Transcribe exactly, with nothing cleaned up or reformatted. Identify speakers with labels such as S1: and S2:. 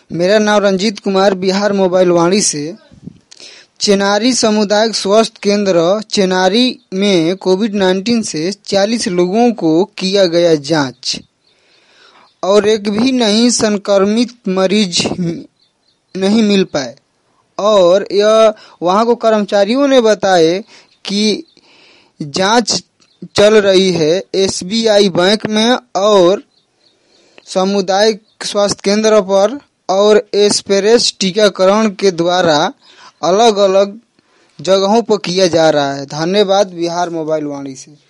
S1: मेरा नाम रंजीत कुमार बिहार मोबाइल वाणी से। चेनारी सामुदायिक स्वास्थ्य केंद्र चेनारी में कोविड नाइन्टीन से चालीस लोगों को किया गया जांच और एक भी नहीं संक्रमित मरीज नहीं मिल पाए। और यह वहां को कर्मचारियों ने बताए कि जांच चल रही है एसबीआई बैंक में और सामुदायिक स्वास्थ्य केंद्र पर और एक्सप्रेस टीकाकरण के द्वारा अलग अलग जगहों पर किया जा रहा है। धन्यवाद बिहार मोबाइल वाणी से।